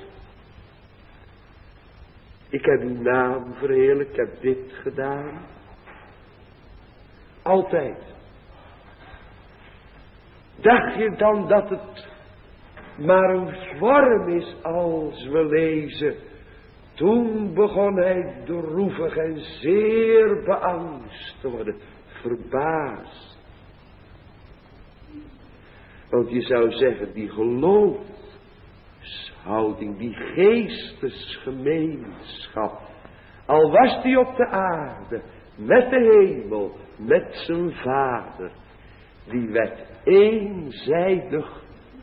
A: Ik heb uw naam verheerlijkt, ik heb dit gedaan. Altijd. Dacht je dan dat het maar een vorm is als we lezen? Toen begon hij droevig en zeer beangst te worden, verbaasd. Want je zou zeggen, die geloofshouding, die geestesgemeenschap, al was die op de aarde, met de hemel, met zijn vader, die werd eenzijdig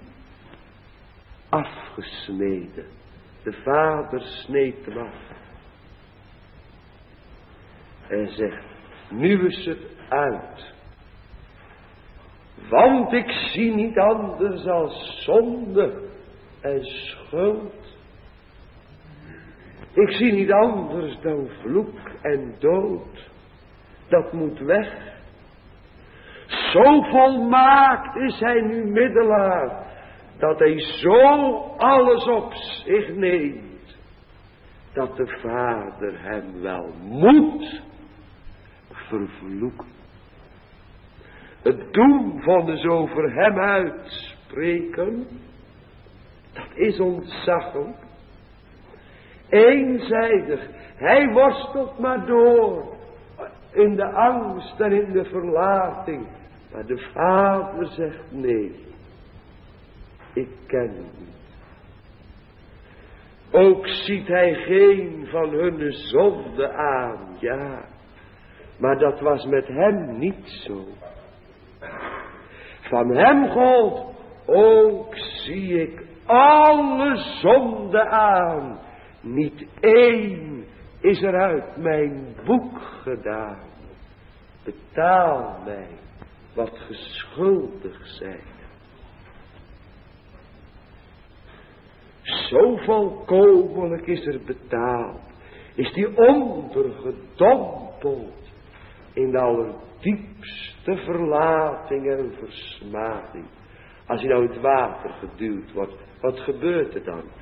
A: afgesneden. De vader sneed hem af. En zegt, nu is het uit. Want ik zie niet anders als zonde en schuld. Ik zie niet anders dan vloek en dood. Dat moet weg. Zo volmaakt is hij nu middelaar, dat hij zo alles op zich neemt, dat de Vader hem wel moet vervloeken. Het doemvonnis over hem uitspreken, dat is ontzaglijk. Eenzijdig, hij worstelt maar door, in de angst en in de verlating. Maar de Vader zegt nee, ik ken u niet. Ook ziet hij geen van hun zonde aan, ja. Maar dat was met hem niet zo. Van hem gold, ook zie ik alle zonde aan. Niet één is er uit mijn boek gedaan. Betaal mij wat geschuldig zijn. Zo volkomenlijk is er betaald. Is die ondergedompeld in de allerdiepste verlating en versmading. Als hij nou in het water geduwd wordt, wat gebeurt er dan?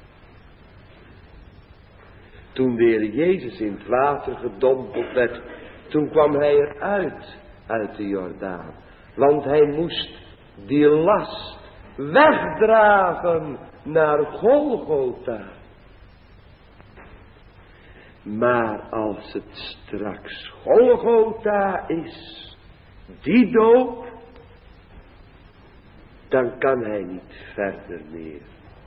A: Toen de Heer Jezus in het water gedompeld werd, toen kwam hij eruit uit de Jordaan. Want hij moest die last wegdragen naar Golgotha. Maar als het straks Golgotha is, die doop, dan kan hij niet verder meer.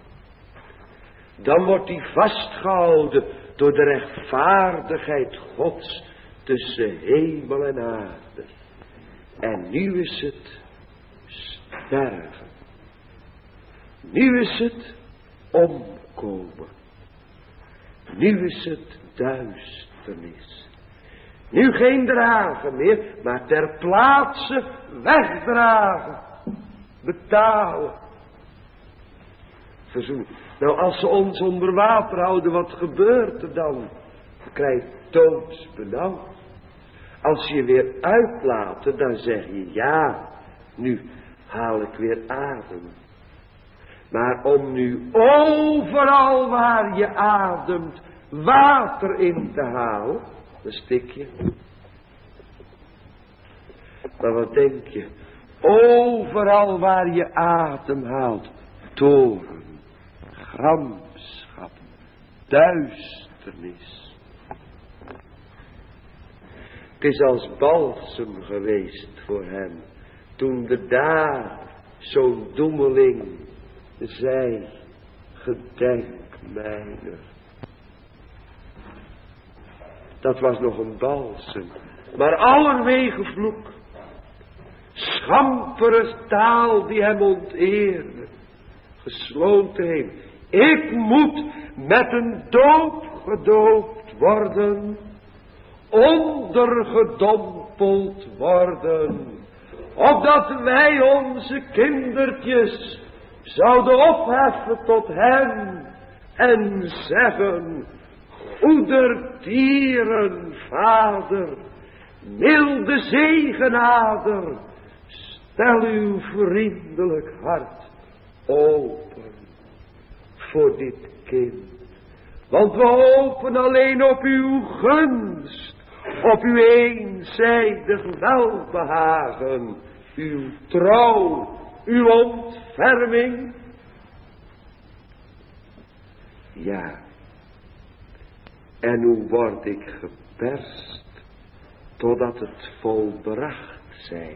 A: Dan wordt hij vastgehouden door de rechtvaardigheid Gods tussen hemel en aarde. En nu is het sterven. Nu is het omkomen. Nu is het duisternis. Nu geen dragen meer, maar ter plaatse wegdragen. Betalen. Verzoen. Nou, als ze ons onder water houden, wat gebeurt er dan? Je krijgt doodsbenauw. Als je je weer uitlaten, dan zeg je ja, nu haal ik weer adem. Maar om nu overal waar je ademt water in te halen, dan stik je. Maar wat denk je? Overal waar je adem haalt, toren, gramschap, duisternis. Het is als balsem geweest voor hem, toen de daar zo'n doemeling zei, gedenk mijner. Dat was nog een balsem, maar allerwege vloek. Schampere taal die hem onteerde, gesloten heeft. Ik moet met een doop gedoopt worden, ondergedompeld worden, opdat wij onze kindertjes zouden opheffen tot hem en zeggen, goedertieren, vader, milde zegenader, stel uw vriendelijk hart open voor dit kind. Want we hopen alleen op uw gunst, op uw eenzijdig welbehagen, uw trouw, uw ontferming. Ja, en hoe word ik geperst, totdat het volbracht zij.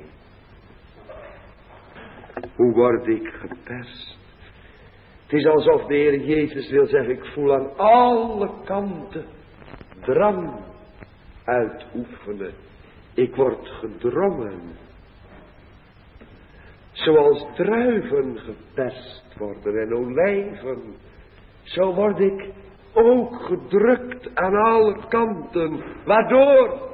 A: Hoe word ik geperst? Het is alsof de Heer Jezus wil zeggen, ik voel aan alle kanten drang uitoefenen. Ik word gedrongen. Zoals druiven geperst worden en olijven, zo word ik ook gedrukt aan alle kanten. Waardoor?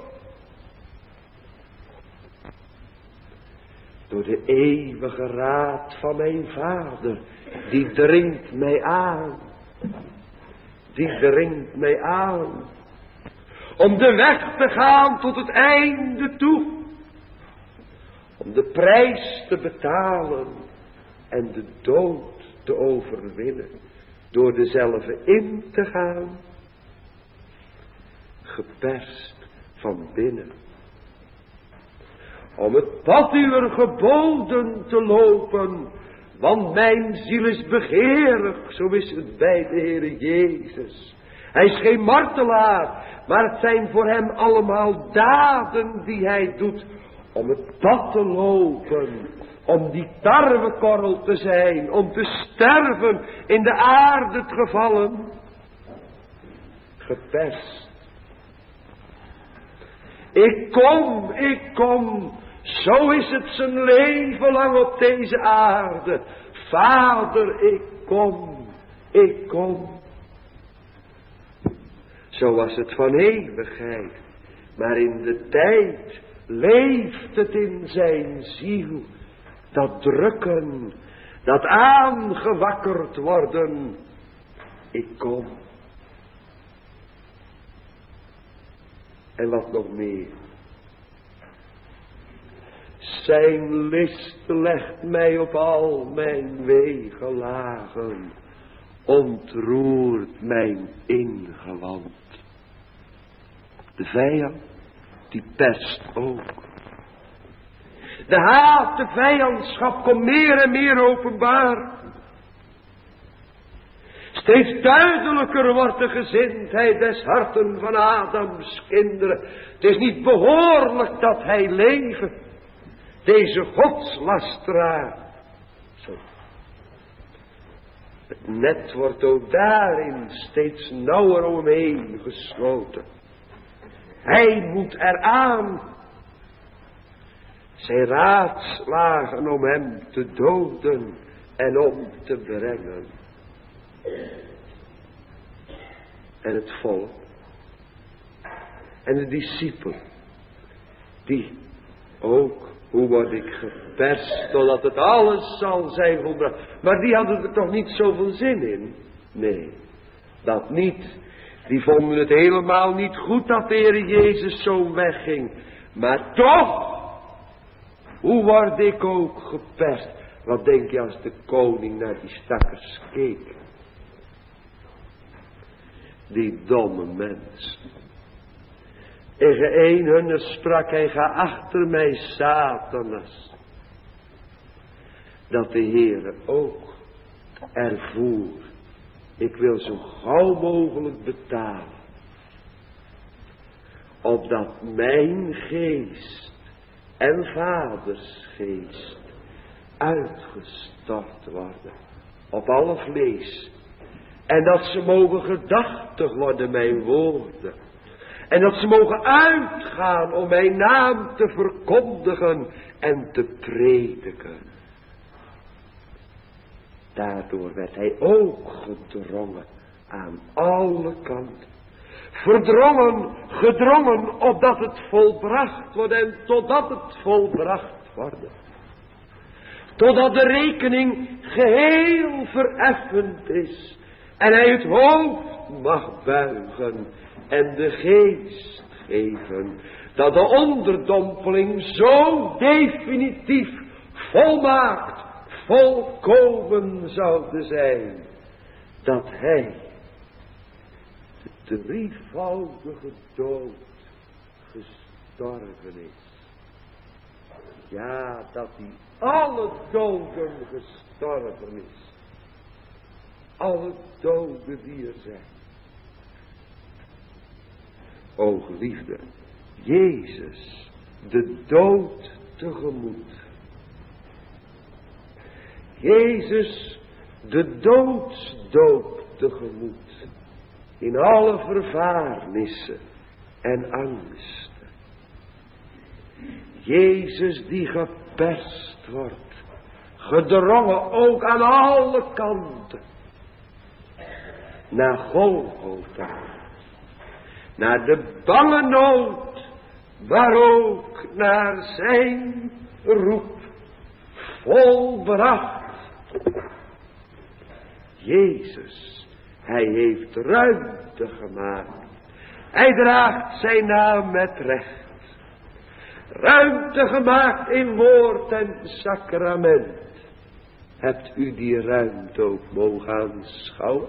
A: Door de eeuwige raad van mijn vader, die dringt mij aan. Die dringt mij aan. Om de weg te gaan tot het einde toe. Om de prijs te betalen en de dood te overwinnen. Door dezelfde in te gaan. Geperst van binnen. Om het pad uwer geboden te lopen. Want mijn ziel is begeerig, zo is het bij de Heere Jezus. Hij is geen martelaar, maar het zijn voor hem allemaal daden die hij doet. Om het pad te lopen, om die tarwekorrel te zijn, om te sterven, in de aarde te gevallen. Geperst. Ik kom, ik kom. Zo is het zijn leven lang op deze aarde. Vader, ik kom, ik kom. Zo was het van eeuwigheid. Maar in de tijd leeft het in zijn ziel. Dat drukken, dat aangewakkerd worden. Ik kom. En wat nog meer. Zijn list legt mij op al mijn wegen lagen, ontroert mijn ingewand. De vijand, die pest ook. De haat, de vijandschap komt meer en meer openbaar. Steeds duidelijker wordt de gezindheid des harten van Adams kinderen. Het is niet behoorlijk dat hij leven. Deze godslasteraar. Zo. Het net wordt ook daarin steeds nauwer omheen gesloten. Hij moet eraan. Zij raadslagen om hem te doden en om te brengen. En het volk. En de discipel. Die ook, hoe word ik geperst totdat het alles zal zijn volbracht. Maar die hadden er toch niet zoveel zin in? Nee, dat niet. Die vonden het helemaal niet goed dat de Heer Jezus zo wegging. Maar toch, hoe word ik ook geperst? Wat denk je als de koning naar die stakkers keek? Die domme mens. Tegen een hunner sprak hij, ga achter mij, Satanas. Dat de Heere ook ervoer, ik wil zo gauw mogelijk betalen. Opdat mijn geest en vaders geest uitgestort worden op alle vlees. En dat ze mogen gedachtig worden, mijn woorden. En dat ze mogen uitgaan om mijn naam te verkondigen en te prediken. Daardoor werd hij ook gedrongen aan alle kanten. Verdrongen, gedrongen, opdat het volbracht wordt en totdat het volbracht wordt. Totdat de rekening geheel vereffend is. En hij het hoofd mag buigen en de geest geven. Dat de onderdompeling zo definitief, volmaakt, volkomen zou zijn. Dat hij de drievoudige dood gestorven is. Ja, dat hij alle doden gestorven is. Alle doden die er zijn. O geliefde, Jezus, de dood tegemoet. Jezus, de doodsdoop tegemoet. In alle vervaarnissen en angsten. Jezus die geperst wordt. Gedrongen ook aan alle kanten. Naar Golgotha. Naar de bange nood. Maar ook naar zijn roep. Volbracht. Jezus. Hij heeft ruimte gemaakt. Hij draagt zijn naam met recht. Ruimte gemaakt in woord en sacrament. Hebt u die ruimte ook mogen aanschouwen?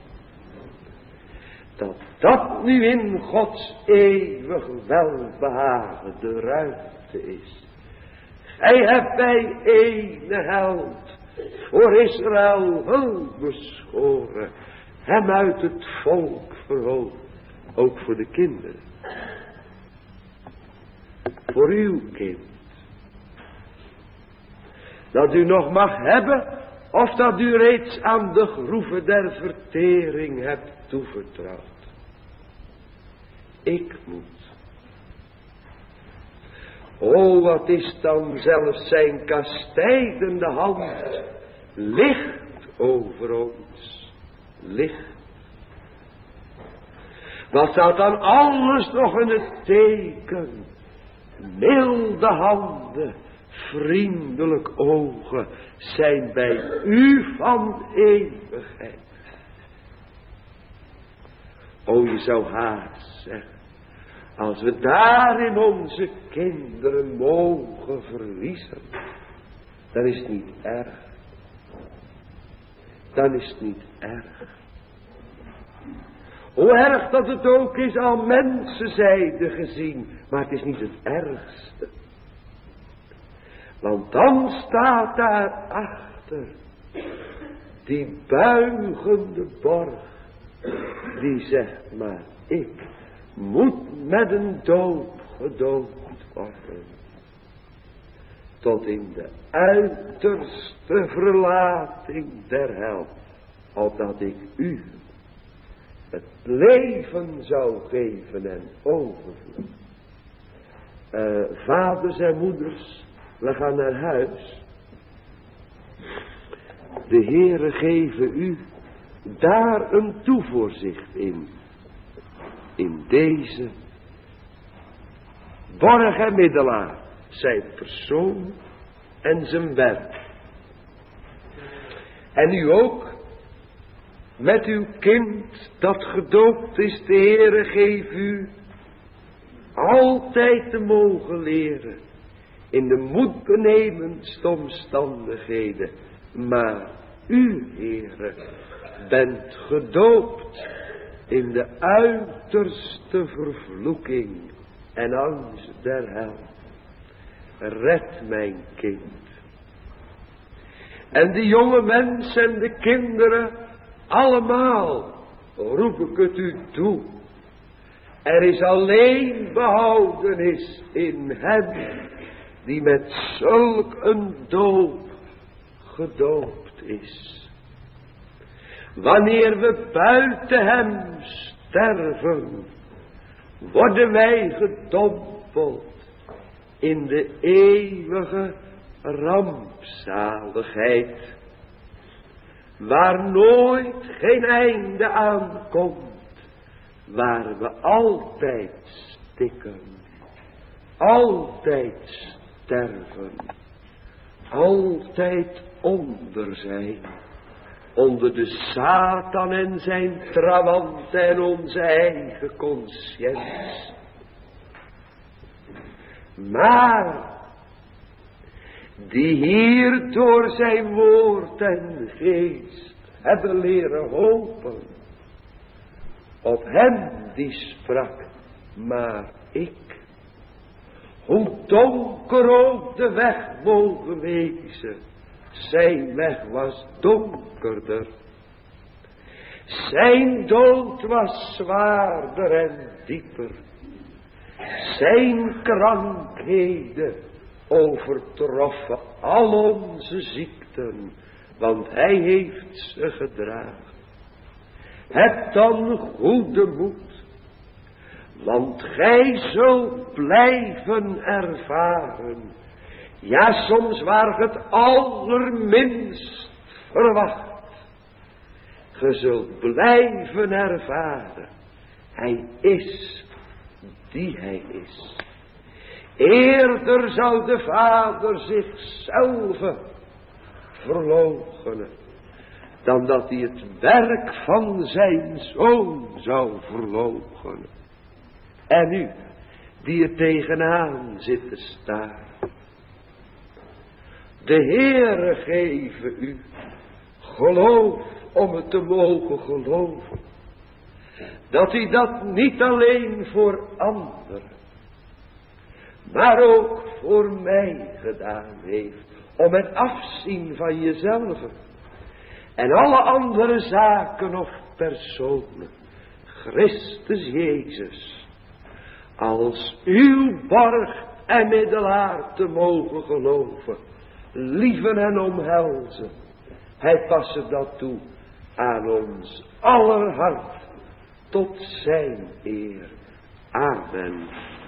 A: Dat dat nu in Gods eeuwig welbehagen de ruimte is. Gij hebt bij ene held voor Israël hulp beschoren. Hem uit het volk verhoogd. Ook voor de kinderen. Voor uw kind. Dat u nog mag hebben. Of dat u reeds aan de groeven der vertering hebt toevertrouwd. Ik moet. O, wat is dan zelfs zijn kastijdende hand licht over ons. Licht. Wat staat dan alles nog in het teken? Milde handen, vriendelijk ogen zijn bij u van eeuwigheid. O, je zou haast zeggen, als we daarin onze kinderen mogen verliezen, dan is het niet erg. Dan is het niet erg. Hoe erg dat het ook is aan mensenzijde gezien, maar het is niet het ergste. Want dan staat daarachter die buigende borg, die zegt maar, ik moet met een doop gedoopt worden. Tot in de uiterste verlating der hel, opdat ik u het leven zou geven en overvloed. Uh, vaders en moeders, we gaan naar huis. De Heere geven u daar een toevoorzicht in. In deze borg en middelaar, zijn persoon en zijn werk. En u ook, met uw kind dat gedoopt is, de Heere geeft u altijd te mogen leren in de moedbenemendste omstandigheden. Maar u, Heere, bent gedoopt in de uiterste vervloeking en angst der hel. Red mijn kind. En de jonge mensen en de kinderen, allemaal roep ik het u toe. Er is alleen behoudenis in hem die met zulk een doop gedoopt is. Wanneer we buiten hem sterven, worden wij gedompeld in de eeuwige rampzaligheid, waar nooit geen einde aankomt, waar we altijd stikken, altijd sterven, altijd onder zijn, onder de Satan en zijn trawanten en onze eigen consciëntie. Maar die hier door zijn woord en geest hebben leren hopen op hem die sprak, maar ik, hoe donker ook de weg mogen wezen, zijn weg was donkerder. Zijn dood was zwaarder en dieper. Zijn krankheden overtroffen al onze ziekten, want hij heeft ze gedragen. Heb dan goede moed, want gij zult blijven ervaren, ja soms waar het allerminst verwacht. Ge zult blijven ervaren, hij is die hij is. Eerder zou de Vader zichzelf verloochenen, dan dat hij het werk van zijn Zoon zou verloochenen. En nu, die er tegenaan zit te staren. De Heere geven u geloof om het te mogen geloven. Dat hij dat niet alleen voor anderen, maar ook voor mij gedaan heeft. Om het afzien van jezelf en alle andere zaken of personen, Christus Jezus, als uw borg en middelaar te mogen geloven, lieven en omhelzen. Hij passe dat toe aan ons aller hart, tot zijn eer. Amen.